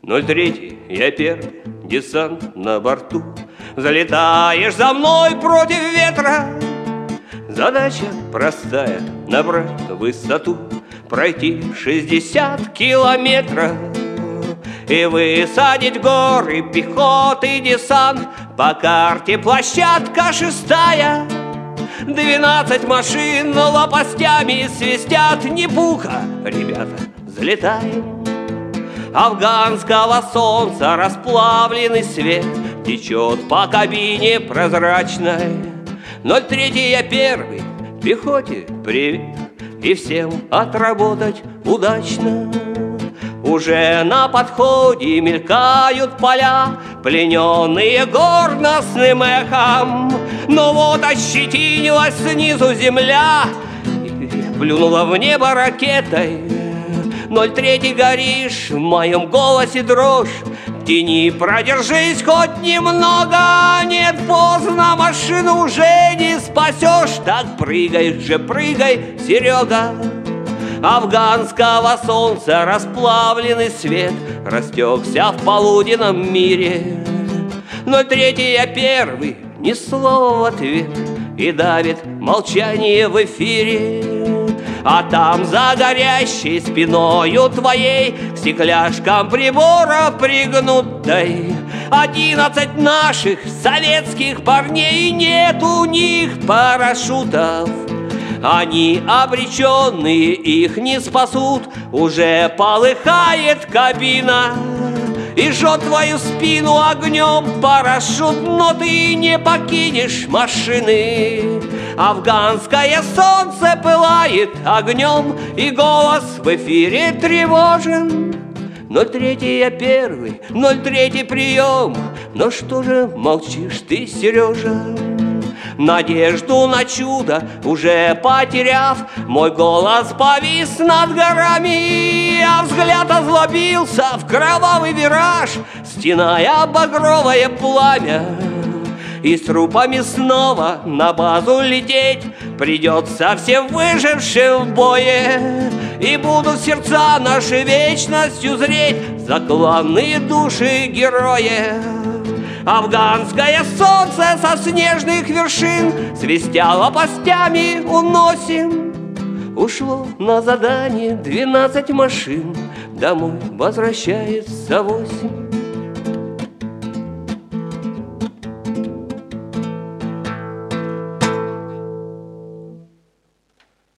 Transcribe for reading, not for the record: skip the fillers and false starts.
03, я первый, десант на борту. Залетаешь за мной против ветра. Задача простая — набрать высоту, пройти 60 километров и высадить горы пехоты десант. По карте площадка 6-я. 12 машин лопастями свистят. Не пуха, ребята, залетаем. Афганского солнца расплавленный свет течет по кабине прозрачной. 03, я первый, пехоте привет, и всем отработать удачно. Уже на подходе мелькают поля, плененные горностным эхом. Но вот ощетинилась снизу земля и плюнула в небо ракетой. 03, горишь, в моем голосе дрожь. В тени продержись хоть немного. Нет, поздно, машину уже не спасешь. Так прыгай же, прыгай, Серега. Афганского солнца расплавленный свет растекся в полуденном мире. 03, я первый, ни слова в ответ, и давит молчание в эфире. А там за горящей спиною твоей к стекляшкам прибора пригнутой 11 наших советских парней. Нет у них парашютов, они обреченные, их не спасут. Уже полыхает кабина и жжет твою спину огнем парашют. Но ты не покинешь машины. Афганское солнце пылает огнем, и голос в эфире тревожен. 03, я первый, 03, прием. Но что же молчишь ты, Сережа? Надежду на чудо уже потеряв, мой голос повис над горами, а взгляд озлобился в кровавый вираж, стеная багровое пламя. И с трупами снова на базу лететь придется всем выжившим в бое. И будут сердца наши вечностью зреть закланные души героев. Афганское солнце со снежных вершин свистя лопастями уносим. Ушло на задание 12 машин, домой возвращается 8.